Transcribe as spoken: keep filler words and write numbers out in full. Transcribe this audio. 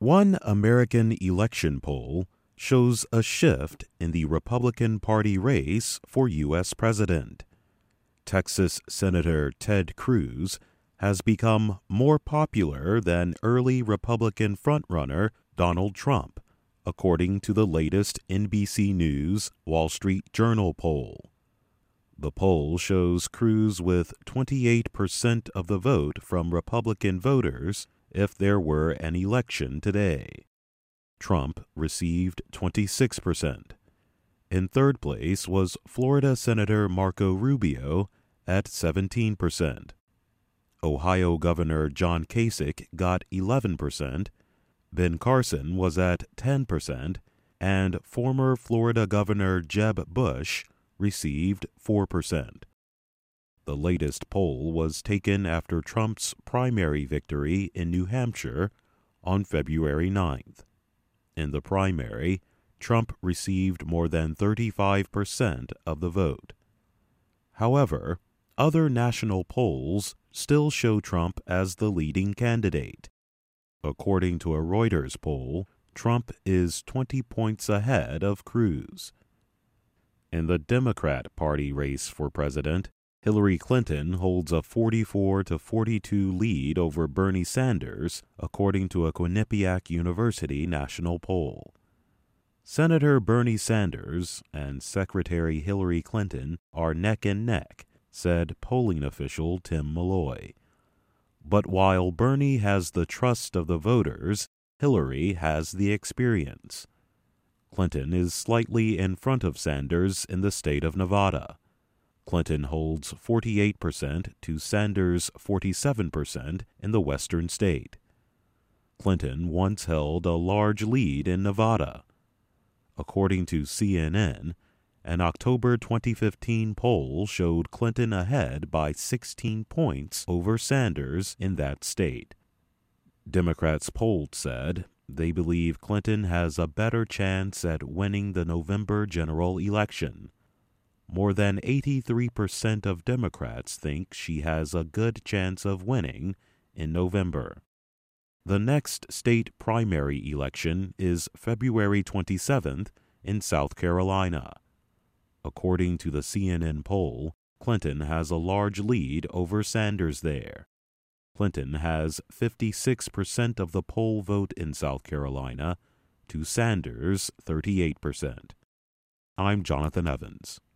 One American election poll shows a shift in the Republican Party race for U S president. Texas Senator Ted Cruz has become more popular than early Republican frontrunner Donald Trump, according to the latest N B C News Wall Street Journal poll. The poll shows Cruz with twenty-eight percent of the vote from Republican voters if there were an election today. Trump received twenty-six percent. In third place was Florida Senator Marco Rubio at seventeen percent. Ohio Governor John Kasich got eleven percent, Ben Carson was at ten percent, and former Florida Governor Jeb Bush received four percent. The latest poll was taken after Trump's primary victory in New Hampshire on February ninth. In the primary, Trump received more than thirty-five percent of the vote. However, other national polls still show Trump as the leading candidate. According to a Reuters poll, Trump is twenty points ahead of Cruz. In the Democrat Party race for president, Hillary Clinton holds a forty-four to forty-two lead over Bernie Sanders, according to a Quinnipiac University national poll. Senator Bernie Sanders and Secretary Hillary Clinton are neck and neck, said polling official Tim Malloy. But while Bernie has the trust of the voters, Hillary has the experience. Clinton is slightly in front of Sanders in the state of Nevada. Clinton holds forty-eight percent to Sanders' forty-seven percent in the western state. Clinton once held a large lead in Nevada. According to C N N, an October twenty fifteen poll showed Clinton ahead by sixteen points over Sanders in that state. Democrats polled said they believe Clinton has a better chance at winning the November general election. More than eighty-three percent of Democrats think she has a good chance of winning in November. The next state primary election is February twenty-seventh in South Carolina. According to the C N N poll, Clinton has a large lead over Sanders there. Clinton has fifty-six percent of the poll vote in South Carolina to Sanders' thirty-eight percent. I'm Jonathan Evans.